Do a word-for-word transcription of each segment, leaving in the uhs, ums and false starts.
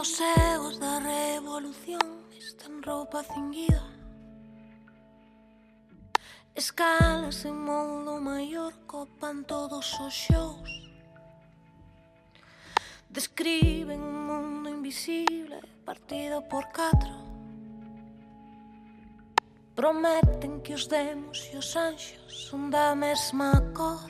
Os egos da revolución están roupa cinguida. Escalas en modo maior copan todos os xous. Describen un mundo invisible partido por catro. Prometen que os demos e os anxos son da mesma cor.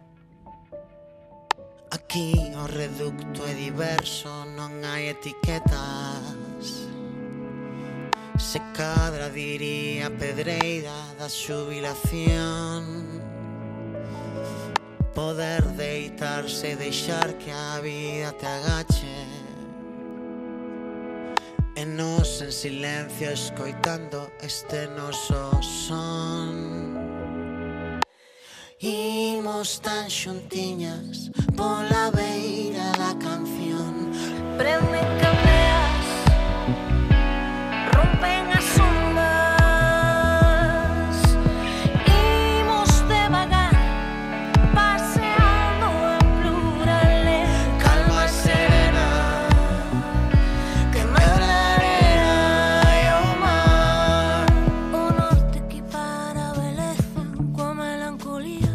Aquí o reducto é diverso, non hai etiquetas. Se cadra diría Pedreira da xubilación. Poder deitarse e deixar que a vida te agache. E nos en silencio escoitando este noso son. Imos tan xuntiñas pola beira da canción. Prenden candeas, rompen as ondas. Imos devagar, paseando en plural. Calma serena, que manda arena e o mar. O norte equipara a beleza coa melancolía.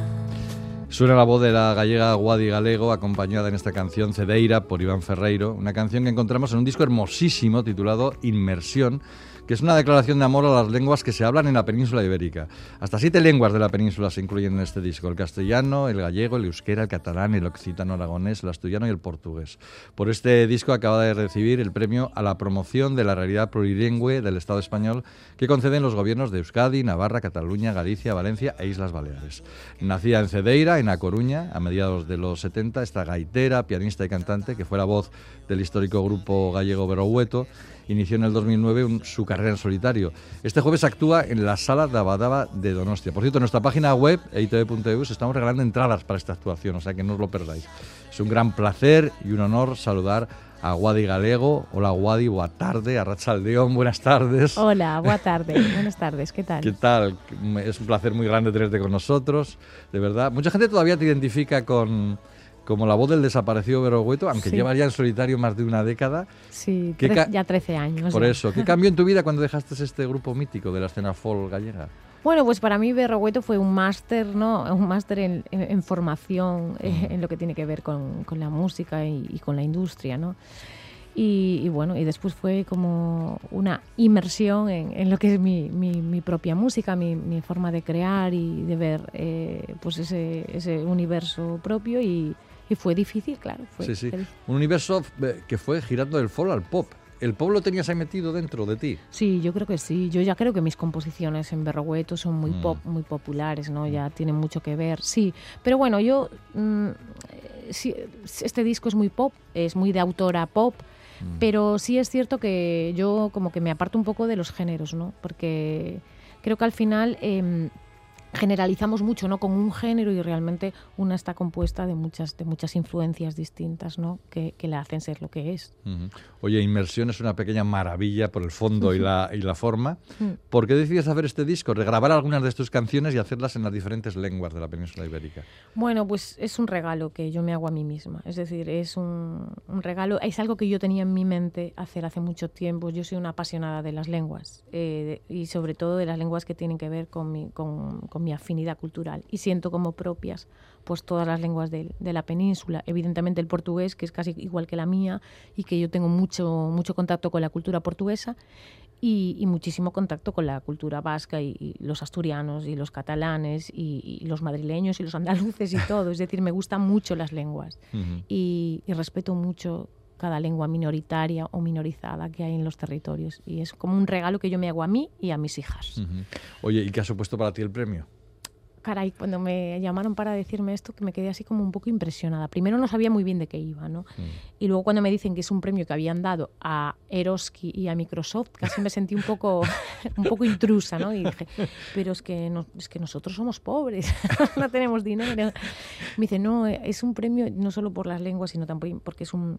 Suena la voz de la gallega Guadi Galego, acompañada en esta canción Cedeira por Iván Ferreiro, una canción que encontramos en un disco hermosísimo titulado Inmersión, que es una declaración de amor a las lenguas que se hablan en la península ibérica. Hasta siete lenguas de la península se incluyen en este disco: el castellano, el gallego, el euskera, el catalán, el occitano aragonés, el asturiano y el portugués. Por este disco acaba de recibir el premio a la promoción de la realidad plurilingüe del Estado español que conceden los gobiernos de Euskadi, Navarra, Cataluña, Galicia, Valencia e Islas Baleares. Nacida en Cedeira, en A Coruña, a mediados de los setenta, esta gaitera, pianista y cantante, que fue la voz del histórico grupo gallego Berrogueto, inició en el dos mil nueve un, su carrera en solitario. Este jueves actúa en la Sala Daba Daba de Donostia. Por cierto, en nuestra página web, e i te ve punto e u, estamos regalando entradas para esta actuación, o sea que no os lo perdáis. Es un gran placer y un honor saludar a Guadi Galego. Hola Guadi, boa tarde, Arratsaldeón, buenas tardes. Hola, boa tarde, buenas tardes, ¿qué tal? ¿Qué tal? Es un placer muy grande tenerte con nosotros, de verdad. Mucha gente todavía te identifica con... como la voz del desaparecido Berrogueto, aunque sí. llevas ya en solitario más de una década. Sí, tre- ca- ya trece años. Por ya. eso, ¿qué cambió en tu vida cuando dejaste este grupo mítico de la escena folk gallega? Bueno, pues para mí Berrogueto fue un máster, ¿no? Un máster en, en, en formación, Mm. eh, en lo que tiene que ver con, con la música y, y con la industria, ¿no? Y, y bueno, y después fue como una inmersión en, en lo que es mi, mi, mi propia música, mi, mi forma de crear y de ver eh, pues ese, ese universo propio y, y fue difícil, claro. Fue, Sí, sí. fue Un universo eh, que fue girando del folk al pop. ¿El pop lo tenías ahí metido dentro de ti? Sí, yo creo que sí. Yo ya creo que mis composiciones en Berrogueto son muy Mm. pop, muy populares, ¿no? Ya tienen mucho que ver. Sí, pero bueno, yo mm, sí, este disco es muy pop, es muy de autora pop, Mm. pero sí es cierto que yo como que me aparto un poco de los géneros, ¿no? Porque creo que al final eh, generalizamos mucho, ¿no? Con un género y realmente una está compuesta de muchas de muchas influencias distintas, ¿no? Que, que la hacen ser lo que es. Uh-huh. Oye, Inmersión es una pequeña maravilla por el fondo y la, y la forma. Mm. ¿Por qué decides hacer este disco? Regrabar algunas de tus canciones y hacerlas en las diferentes lenguas de la península ibérica. Bueno, pues es un regalo que yo me hago a mí misma. Es decir, es un, un regalo, es algo que yo tenía en mi mente hacer hace mucho tiempo. Yo soy una apasionada de las lenguas eh, y sobre todo de las lenguas que tienen que ver con mi, con, con mi afinidad cultural. Y siento como propias pues todas las lenguas de, de la península. Evidentemente el portugués, que es casi igual que la mía y que yo tengo mucho, mucho contacto con la cultura portuguesa. Y, y muchísimo contacto con la cultura vasca y, y los asturianos y los catalanes y, y los madrileños y los andaluces y todo. Es decir, me gustan mucho las lenguas Uh-huh. y, y respeto mucho cada lengua minoritaria o minorizada que hay en los territorios. Y es como un regalo que yo me hago a mí y a mis hijas. Uh-huh. Oye, ¿y qué ha supuesto para ti el premio? Caray, cuando me llamaron para decirme esto, que me quedé así como un poco impresionada. Primero no sabía muy bien de qué iba, ¿no? Mm. Y luego cuando me dicen que es un premio que habían dado a Eroski y a Microsoft, casi me sentí un poco, un poco intrusa, ¿no? Y dije, pero es que, no, es que nosotros somos pobres, no tenemos dinero. Me dice, no, es un premio no solo por las lenguas, sino también porque es un,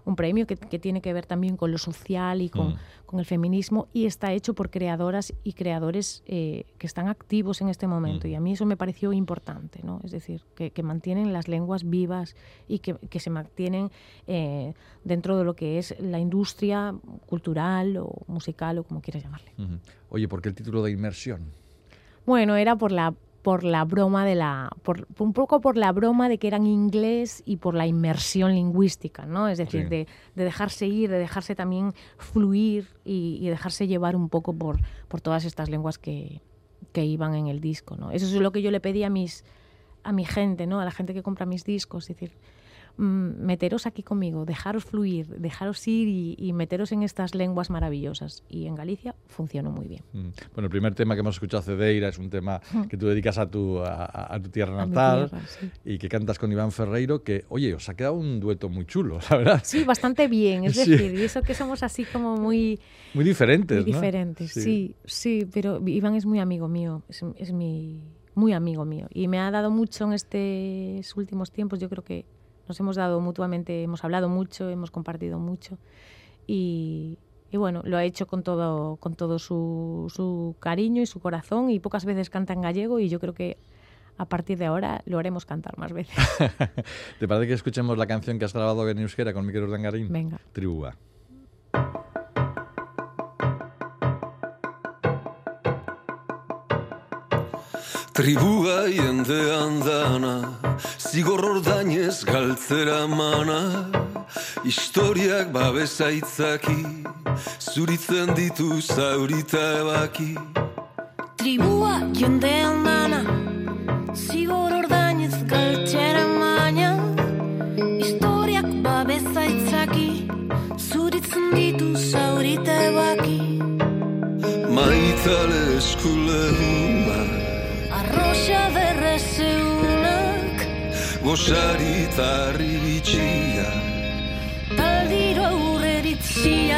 un premio que, que tiene que ver también con lo social y con, mm. con el feminismo, y está hecho por creadoras y creadores eh, que están activos en este momento. Mm. Y a mí eso me pareció importante, ¿no? Es decir, que, que mantienen las lenguas vivas y que, que se mantienen eh, dentro de lo que es la industria cultural o musical o como quieras llamarle. Uh-huh. Oye, ¿por qué el título de Inmersión? Bueno, era por la por la broma de la por un poco por la broma de que eran inglés y por la inmersión lingüística, ¿no? Es decir, sí. de, de dejarse ir, de dejarse también fluir y, y dejarse llevar un poco por, por todas estas lenguas que, que iban en el disco, ¿no? Eso es lo que yo le pedí a mis a mi gente, ¿no? A la gente que compra mis discos, es decir, meteros aquí conmigo, dejaros fluir, dejaros ir y, y meteros en estas lenguas maravillosas. Y en Galicia funcionó muy bien. Bueno, el primer tema que hemos escuchado, Cedeira, es un tema que tú dedicas a tu, a, a tu tierra natal, tierra, sí. y que cantas con Iván Ferreiro, que, oye, os ha quedado un dueto muy chulo, la verdad. Sí, bastante bien, es sí. decir, y eso que somos así como muy... Muy diferentes, muy ¿no? diferentes, sí. sí, sí, pero Iván es muy amigo mío, es, es mi, muy amigo mío, y me ha dado mucho en estos últimos tiempos. Yo creo que nos hemos dado mutuamente, hemos hablado mucho, hemos compartido mucho y, y bueno, lo ha hecho con todo, con todo su, su cariño y su corazón, y pocas veces canta en gallego, y yo creo que a partir de ahora lo haremos cantar más veces. ¿Te parece que escuchemos la canción que has grabado en euskera con Mikel Urdangarín? Venga. Tribua. Tribua jendean dana, zigor ordainez galtzera mana, historiak babesa itzaki, zuritzen ditu zaurita ebaki. Tribua jendean dana, zigor ordainez galtzera mana, historiak babesa itzaki, zuritzen ditu zaurita ebaki. Maitale eskulehuna, Arroxa derrezeunak, gosari tarri bitxia, taldiro aurreritziak,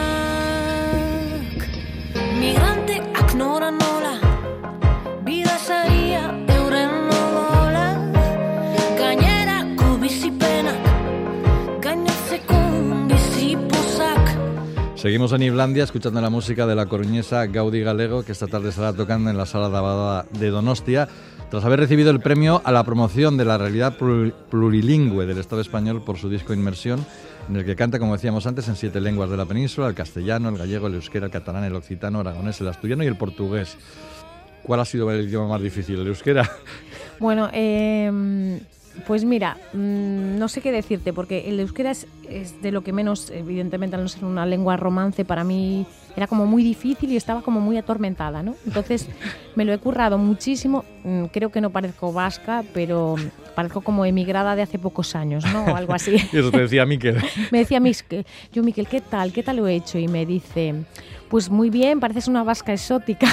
migranteak nora nola, bidazaria euren odola, gainerako bizipenak, gainatzeko bizipozak. Seguimos en Iblandia escuchando la música de la coruñesa Gaudi Galego, que esta tarde estará tocando en la Sala de Abada de Donostia, tras haber recibido el premio a la promoción de la realidad plurilingüe del Estado español por su disco Inmersión, en el que canta, como decíamos antes, en siete lenguas de la península: el castellano, el gallego, el euskera, el catalán, el occitano, el aragonés, el asturiano y el portugués. ¿Cuál ha sido el idioma más difícil, el euskera? Bueno, eh... Pues mira, mmm, no sé qué decirte, porque el euskera es, es de lo que menos, evidentemente, al no ser una lengua romance, para mí era como muy difícil y estaba como muy atormentada, ¿no? Entonces me lo he currado muchísimo. Mmm, creo que no parezco vasca, pero parezco como emigrada de hace pocos años, ¿no? O algo así. Eso te decía Mikel. Me decía Mikel, yo Mikel, ¿qué tal? ¿Qué tal lo he hecho? Y me dice, pues muy bien, pareces una vasca exótica.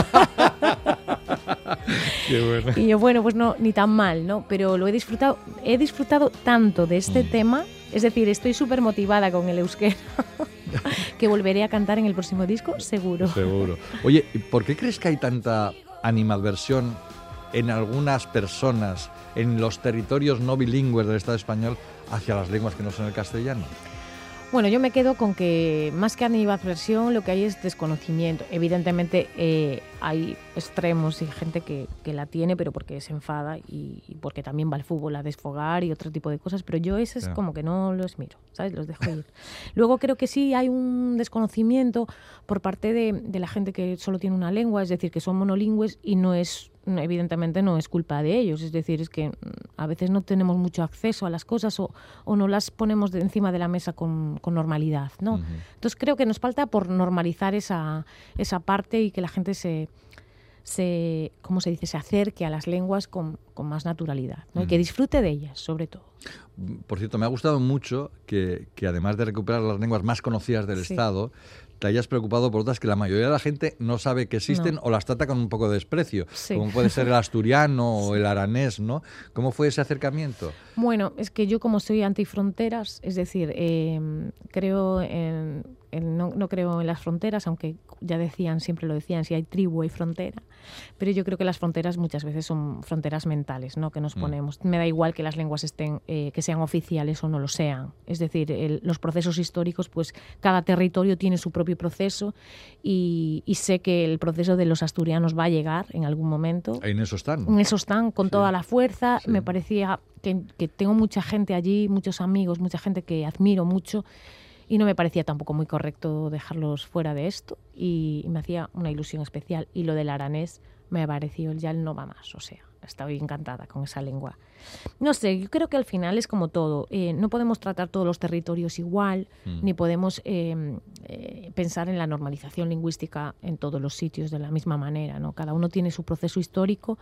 Qué bueno. Y yo, bueno, pues no, ni tan mal, ¿no? Pero lo he disfrutado, he disfrutado tanto de este mm. tema, es decir, estoy súper motivada con el euskera, que volveré a cantar en el próximo disco, seguro. Seguro. Oye, ¿por qué crees que hay tanta animadversión en algunas personas, en los territorios no bilingües del Estado español, hacia las lenguas que no son el castellano? Bueno, yo me quedo con que más que animadversión lo que hay es desconocimiento. Evidentemente eh, hay extremos y gente que, que la tiene, pero porque se enfada y, y porque también va al fútbol a desfogar y otro tipo de cosas, pero yo ese es yeah. como que no los miro, ¿sabes? Los dejo ir. Luego creo que sí hay un desconocimiento por parte de, de la gente que solo tiene una lengua, es decir, que son monolingües, y no es... evidentemente no es culpa de ellos, es decir, es que a veces no tenemos mucho acceso a las cosas o, o no las ponemos de encima de la mesa con, con normalidad, ¿no? Uh-huh. Entonces creo que nos falta por normalizar esa, esa parte y que la gente se, se, ¿cómo se dice?, se acerque a las lenguas con, con más naturalidad, ¿no? Uh-huh. Y que disfrute de ellas, sobre todo. Por cierto, me ha gustado mucho que, que además de recuperar las lenguas más conocidas del sí. Estado, te hayas preocupado por otras que la mayoría de la gente no sabe que existen no. o las trata con un poco de desprecio, sí. como puede ser el asturiano sí. o el aranés, ¿no? ¿Cómo fue ese acercamiento? Bueno, es que yo como soy antifronteras, es decir, eh, creo en, en no, no creo en las fronteras, aunque ya decían, siempre lo decían, si hay tribu hay frontera, pero yo creo que las fronteras muchas veces son fronteras mentales, ¿no? Que nos ponemos. Mm. Me da igual que las lenguas estén, eh, que sean oficiales o no lo sean. Es decir, el, los procesos históricos, pues cada territorio tiene su propio proceso y, y sé que el proceso de los asturianos va a llegar en algún momento. En eso están. En eso están, con sí. toda la fuerza. Sí. Me parecía que, que tengo mucha gente allí, muchos amigos, mucha gente que admiro mucho. Y no me parecía tampoco muy correcto dejarlos fuera de esto y, y me hacía una ilusión especial. Y lo del aranés me pareció ya el no va más, o sea, estoy encantada con esa lengua. No sé, yo creo que al final es como todo. Eh, no podemos tratar todos los territorios igual, mm. ni podemos eh, eh, pensar en la normalización lingüística en todos los sitios de la misma manera, ¿no? Cada uno tiene su proceso histórico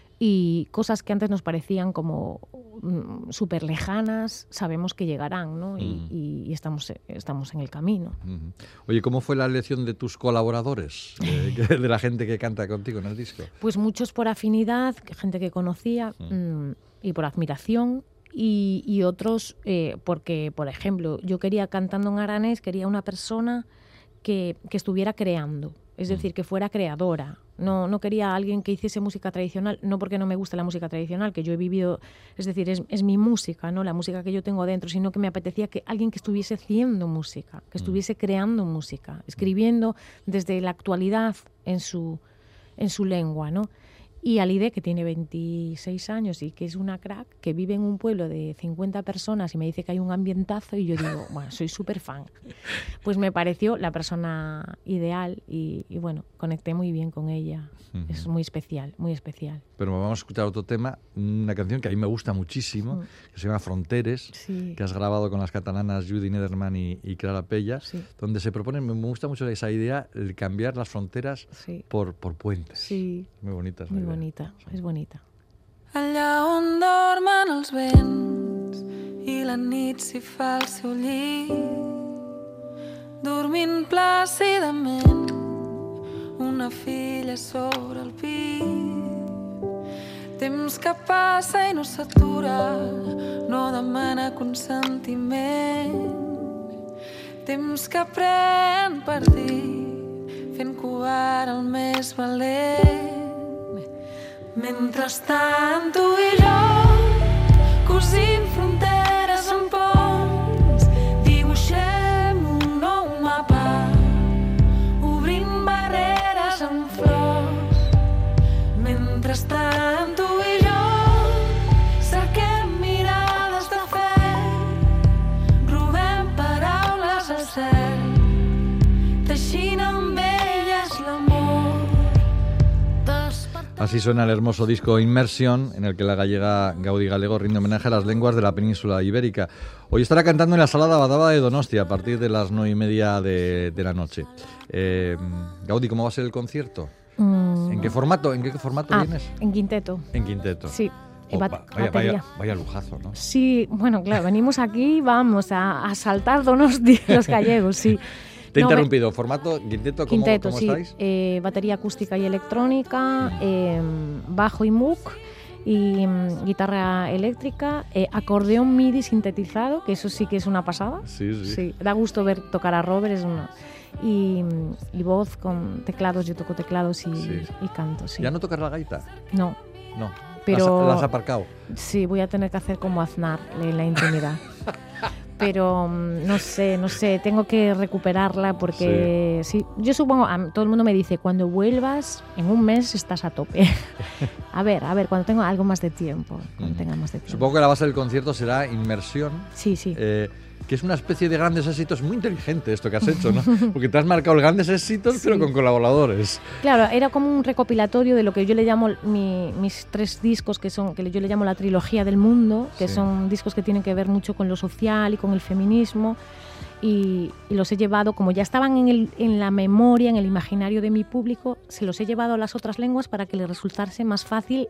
y cosas que antes nos parecían como mm, súper lejanas, sabemos que llegarán, ¿no? Y, mm. y, y estamos, estamos en el camino. Mm. Oye, ¿cómo fue la elección de tus colaboradores, eh, de la gente que canta contigo en el disco? Pues muchos por afinidad, gente que conocía mm. Mm, y por admiración, y, y otros eh, porque, por ejemplo, yo quería, cantando en aranés, quería una persona que, que estuviera creando. Es decir, que fuera creadora. No, no quería a alguien que hiciese música tradicional, no porque no me guste la música tradicional, que yo he vivido, es decir, es, es mi música, ¿no? La música que yo tengo dentro, sino que me apetecía que alguien que estuviese haciendo música, que estuviese creando música, escribiendo desde la actualidad en su, en su lengua, ¿no? Y Alide, que tiene veintiséis años y que es una crack, que vive en un pueblo de cincuenta personas y me dice que hay un ambientazo y yo digo, bueno, soy súper fan. Pues me pareció la persona ideal y, y bueno, conecté muy bien con ella. Uh-huh. Es muy especial, muy especial. Pero vamos a escuchar otro tema, una canción que a mí me gusta muchísimo, uh-huh. que se llama Fronteres, sí. que has grabado con las catalanas Judy Nederman y, y Clara Pella, sí. donde se propone, me gusta mucho esa idea de cambiar las fronteras sí. por, por puentes. Sí. Muy bonitas. Muy bonita, sí. És bonita. Allà on dormen els vents i la nit s'hi fa el seu llit, dormint plàcidament una filla sobre el pit. Temps que passa i no s'atura, no demana consentiment. Temps que pren partit, fent covard el més valent. Mentrestant, tu i jo, cosint fronteres en ponts, dibuixem un nou mapa, obrint barreres amb flors. Mentrestant, tu i jo, cerquem mirades de fe, robem paraules al cel, teixint amb elles l'amor. Así suena el hermoso disco Inmersión, en el que la gallega Gaudi Galego rinde homenaje a las lenguas de la península ibérica. Hoy estará cantando en la Sala Dabadaba de Donostia a partir de las nueve y media de, de la noche. Eh, Gaudi, ¿cómo va a ser el concierto? Mm. ¿En qué formato, en qué formato ah, vienes? En quinteto. En quinteto. Sí. Oh, va, vaya, vaya, vaya lujazo, ¿no? Sí, bueno, claro, venimos aquí y vamos a, a saltar Donostia, los gallegos, sí. Te he no, interrumpido. ¿Formato? ¿Quinteto? ¿Cómo, quinteto, ¿cómo sí. estáis? Eh, batería acústica y electrónica, eh, bajo y muc, y um, guitarra eléctrica, eh, acordeón MIDI sintetizado, que eso sí que es una pasada. Sí, sí. Sí, da gusto ver tocar a Robert, es una... Y, y voz con teclados, yo toco teclados y, sí. y canto, sí. ¿Ya no tocas la gaita? No. No. Pero, ¿La has aparcado? Sí, voy a tener que hacer como Aznar en la intimidad. Pero no sé, no sé, tengo que recuperarla porque sí, sí yo supongo, a, todo el mundo me dice, cuando vuelvas, en un mes estás a tope. A ver, a ver, cuando tengo algo más de tiempo, cuando mm. tenga más de tiempo. Supongo que la base del concierto será Inmersión. Sí, sí. Eh, que es una especie de grandes éxitos, muy inteligente esto que has hecho, ¿no? Porque te has marcado los grandes éxitos, sí. pero con colaboradores. Claro, era como un recopilatorio de lo que yo le llamo mi, mis tres discos, que son que yo le llamo la trilogía del mundo, que sí. son discos que tienen que ver mucho con lo social y con el feminismo, y, y los he llevado, como ya estaban en, el, en la memoria, en el imaginario de mi público, se los he llevado a las otras lenguas para que les resultase más fácil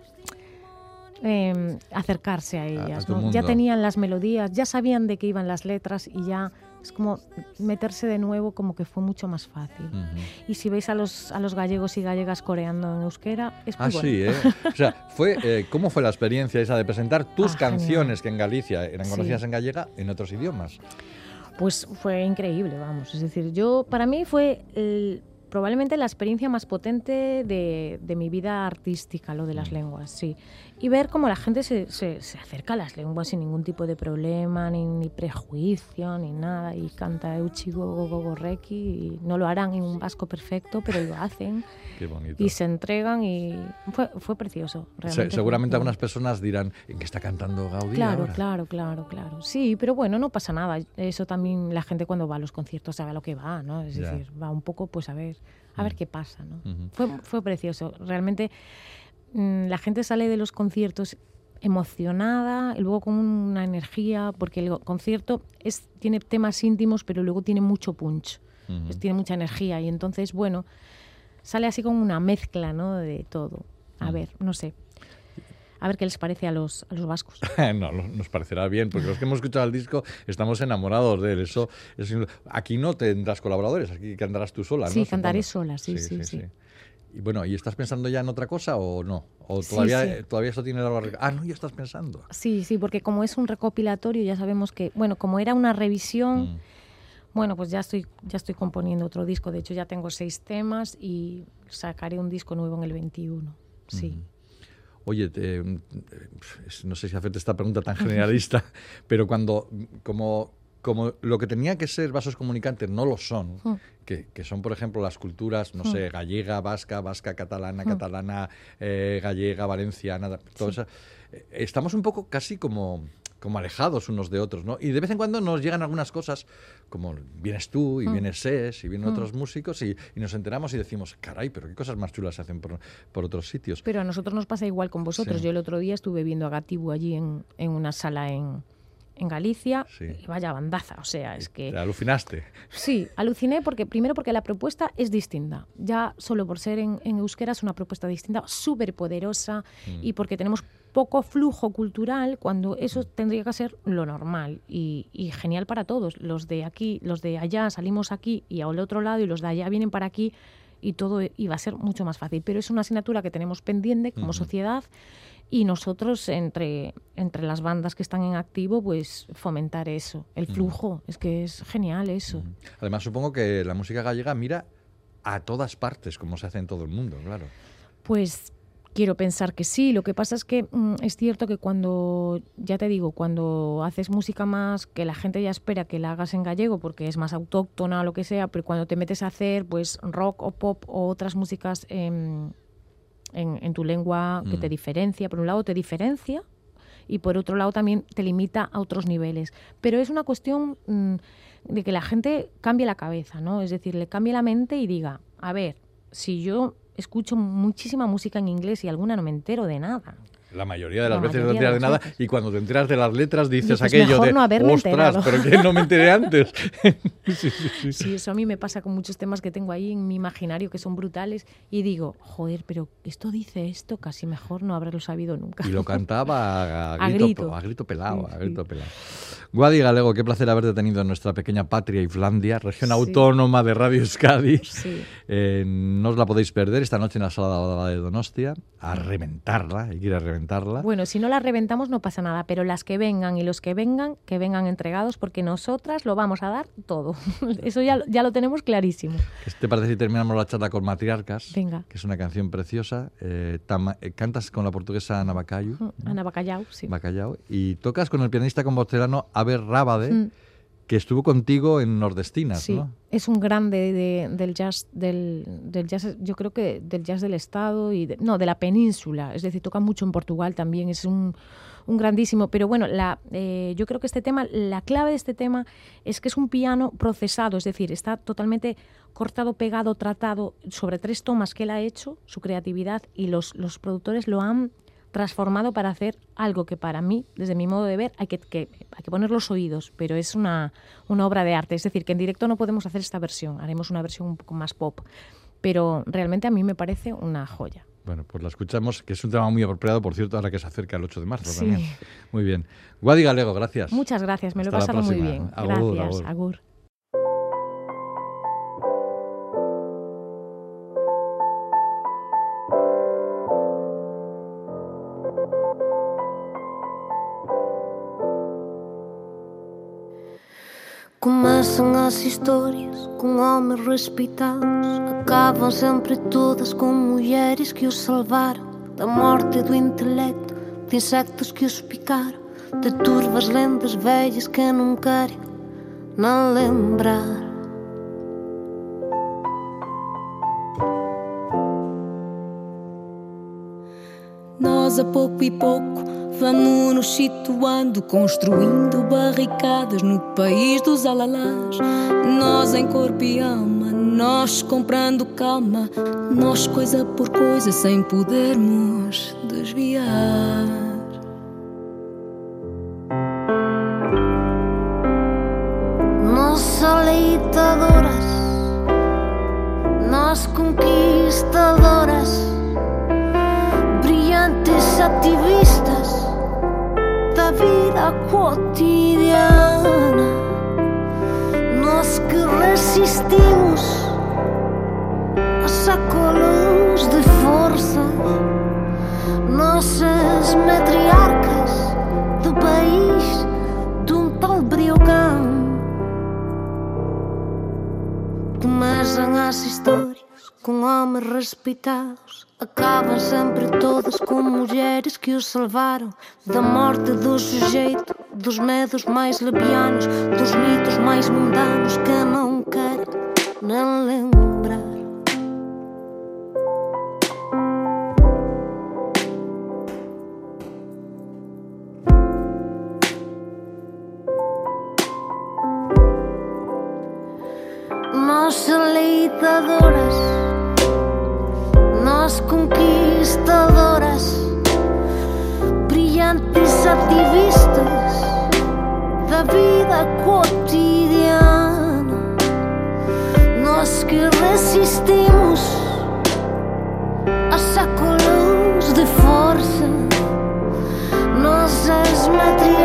Eh, acercarse a ellas, a, a ¿no? Ya tenían las melodías, ya sabían de qué iban las letras y ya es como meterse de nuevo, como que fue mucho más fácil. Uh-huh. Y si veis a los, a los gallegos y gallegas coreando en euskera, es muy Ah, bueno. sí, ¿eh? O sea, fue, eh, ¿cómo fue la experiencia esa de presentar tus Ah, canciones genial. que en Galicia eran Sí. conocidas en gallega en otros idiomas? Pues fue increíble, vamos. Es decir, yo, para mí fue el, probablemente la experiencia más potente de, de mi vida artística, lo de las lenguas, sí. Y ver cómo la gente se, se, se acerca a las lenguas sin ningún tipo de problema, ni, ni prejuicio, ni nada, y canta Euchigo Gogorreki, y no lo harán en un vasco perfecto, pero lo hacen. Qué bonito. Y se entregan, y fue, fue precioso. Realmente Se, seguramente fue, algunas personas dirán, ¿en qué está cantando Gaudí Claro, ahora? claro, claro, claro. Sí, pero bueno, no pasa nada. Eso también la gente cuando va a los conciertos sabe a lo que va, ¿no? Es Ya. decir, va un poco pues a ver, a ver qué pasa, ¿no? Ujú. Fue, fue precioso. Realmente mm, la gente sale de los conciertos emocionada y luego con una energía, porque el concierto es, tiene temas íntimos, pero luego tiene mucho punch, Ujú. es- tiene mucha energía y entonces, bueno, sale así como una mezcla, ¿no? De todo. A Mm. ver, no sé. A ver qué les parece a los, a los vascos. No, lo- nos parecerá bien, porque los que hemos escuchado el disco estamos enamorados de él. Eso, eso- aquí no tendrás colaboradores, aquí cantarás tú sola, ¿no? Sí, cantaré Supongo. sola, sí, sí, sí. Y bueno, ¿y estás pensando ya en otra cosa o no? ¿O Sí, todavía, sí. todavía eso tiene largo recorrido? Ah, no, ya estás pensando. Sí, sí, porque como es un recopilatorio, ya sabemos que, bueno, como era una revisión, Mm. bueno, pues ya estoy, ya estoy componiendo otro disco. De hecho, ya tengo seis temas y sacaré un disco nuevo en el veintiuno. Sí. Ujú. Oye, te- eh, no sé si hacerte esta pregunta tan generalista, pero cuando, como, como lo que tenía que ser vasos comunicantes no lo son, Mm. que, que son, por ejemplo, las culturas, no sé, gallega, vasca, vasca, catalana, catalana, eh, gallega, valenciana, todo eso, eh, estamos un poco casi como, como alejados unos de otros, ¿no? Y de vez en cuando nos llegan algunas cosas, como vienes tú y Mm. vienes Ses y vienen Mm. otros músicos y, y nos enteramos y decimos, caray, pero qué cosas más chulas se hacen por, por otros sitios. Pero a nosotros nos pasa igual con vosotros. Sí. Yo el otro día estuve viendo a Gatibu allí en, en una sala en, en Galicia. Sí. Y vaya bandaza, o sea, es que... Te alucinaste. Sí, aluciné porque primero porque la propuesta es distinta. Ya solo por ser en, en euskera es una propuesta distinta, súper poderosa Mm. y porque tenemos poco flujo cultural cuando eso tendría que ser lo normal y, y genial para todos. Los de aquí, los de allá salimos aquí y al otro lado y los de allá vienen para aquí y todo iba a ser mucho más fácil. Pero es una asignatura que tenemos pendiente como Ujú. sociedad y nosotros entre, entre las bandas que están en activo pues fomentar eso, el flujo. Es que es genial eso. Además, supongo que la música gallega mira a todas partes, como se hace en todo el mundo, claro. Pues quiero pensar que sí. Lo que pasa es que mm, es cierto que cuando, ya te digo, cuando haces música más que la gente ya espera que la hagas en gallego porque es más autóctona o lo que sea, pero cuando te metes a hacer pues rock o pop o otras músicas en, en, en tu lengua que Mm. te diferencia, por un lado te diferencia y por otro lado también te limita a otros niveles. Pero es una cuestión mm, de que la gente cambie la cabeza, ¿no? Es decir, le cambie la mente y diga, a ver, si yo escucho muchísima música en inglés y alguna no me entero de nada. La mayoría de las La veces no te mayoría enteras de de nada las veces. y cuando te enteras de las letras dices, Dices, aquello mejor de, no haberme ostras, enterado". pero que no me enteré antes. Sí, sí, sí. Sí, eso a mí me pasa con muchos temas que tengo ahí en mi imaginario que son brutales y digo, joder, pero esto dice esto, casi mejor no haberlo sabido nunca. Y lo cantaba a, a A grito, grito. a grito pelado, Sí, a sí. grito pelado. Guadi Galego, qué placer haberte tenido en nuestra pequeña patria Islandia, región Sí. autónoma de Radio Euskadi. Sí. Eh, no os la podéis perder esta noche en la sala de Donostia, a reventarla, hay que ir a reventarla. Bueno, si no las reventamos no pasa nada, pero las que vengan y los que vengan, que vengan entregados porque nosotras lo vamos a dar todo. Eso ya, ya lo tenemos clarísimo. ¿Qué te parece si terminamos la charla con Matriarcas? Venga. Que es una canción preciosa. Eh, tama- eh, cantas con la portuguesa Ana Bacallau, Ana Bacallau, sí. Bacallau, y tocas con el pianista compostelano Aber Rábade, Mm. que estuvo contigo en Nordestinas, Sí, ¿no? es un grande de- del jazz, del, del jazz, yo creo que del jazz del Estado y de- no, de la península, es decir, toca mucho en Portugal también, es un, un grandísimo, pero bueno, la, eh, yo creo que este tema, la clave de este tema es que es un piano procesado, es decir, está totalmente cortado, pegado, tratado sobre tres tomas que él ha hecho, su creatividad, y los, los productores lo han transformado para hacer algo que para mí, desde mi modo de ver, hay que, que, hay que poner los oídos, pero es una, una obra de arte. Es decir, que en directo no podemos hacer esta versión, haremos una versión un poco más pop, pero realmente a mí me parece una joya. Bueno, pues la escuchamos, que es un tema muy apropiado, por cierto, ahora que se acerca el ocho de marzo Sí. también. Muy bien. Guadi Galego, gracias. Muchas gracias, me lo he Hasta la pasado muy próxima. bien. Agur, Gracias, agur. agur. Começam as histórias com homens respeitados, acabam sempre todas com mulheres que os salvaram da morte e do intelecto, de insectos que os picaram, de turvas lendas velhas que não querem não lembrar. Nós a pouco e pouco vamos nos situando, construindo barricadas no país dos alalás. Nós em corpo e alma, nós comprando calma, nós coisa por coisa sem podermos desviar. Nós aleitadoras, nós conquistadoras, brilhantes ativistas da vida cotidiana. Nós que resistimos a sacolos de força, nossas matriarcas do país de um tal Briogão. Começam as histórias com homens respeitados, acabam sempre todas com mulheres que os salvaram da morte do sujeito, dos medos mais levianos, dos mitos mais mundanos que não querem nem lembrar. Nós aleitadoras, nós conquistadoras, brilhantes ativistas da vida cotidiana. Nós que resistimos a sacolos de força, nossas matriarcas